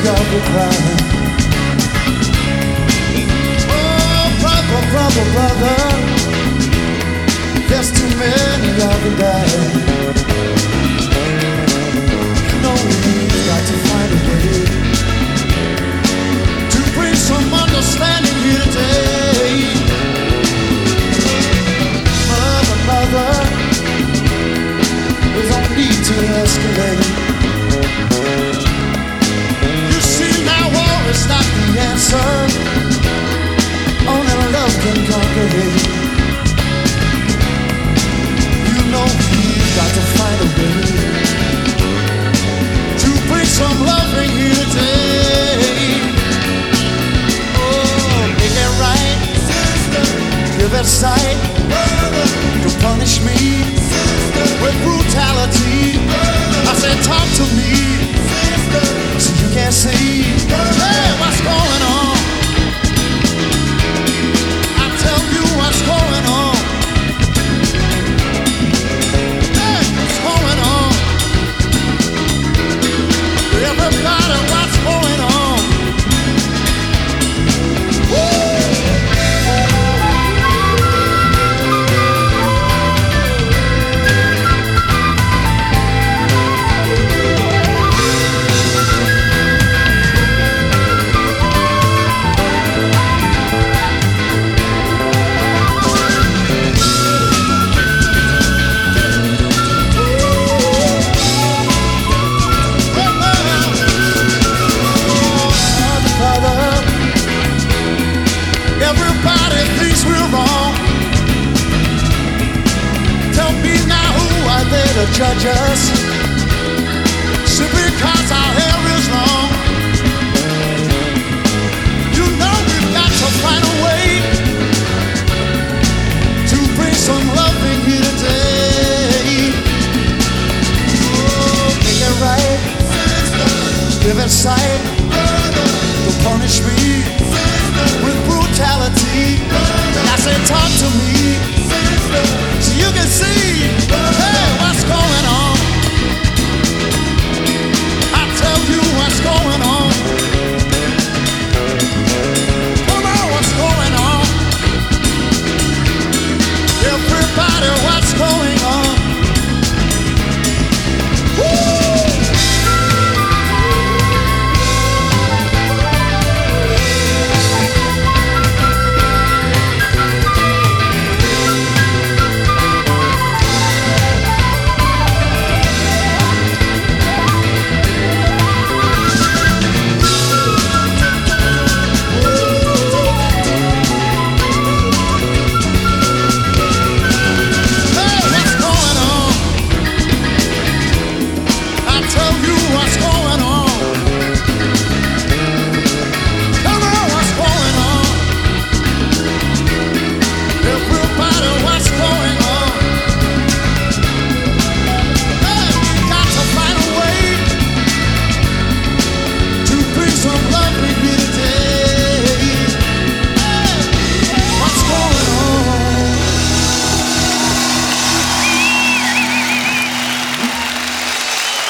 of the crowd. Oh, brother, brother, brother, there's too many of them dying. You know we've got to find a way to bring some understanding here today. Mother, mother, we don't need to escalate. You see, now war is not the answer. Only love can conquer hate. You know we've got to find a way to bring some loving here today. Oh, make it right, sister. Give it sight, brother. To punish me, sister, with brutality. I said, talk to me, sister, so you can see, hey, what's going on. I tell you what's going on. Hey, what's going on? Everybody, what's going on? Everybody thinks we're wrong. Tell me now, who are they to judge us? Simply because our hair is long. You know we've got to find a way to bring some loving here today. Oh, make it right, sister. Give it sight, brother. Don't punish me with brutality. I said, talk to me, sister, so you can see. Hey.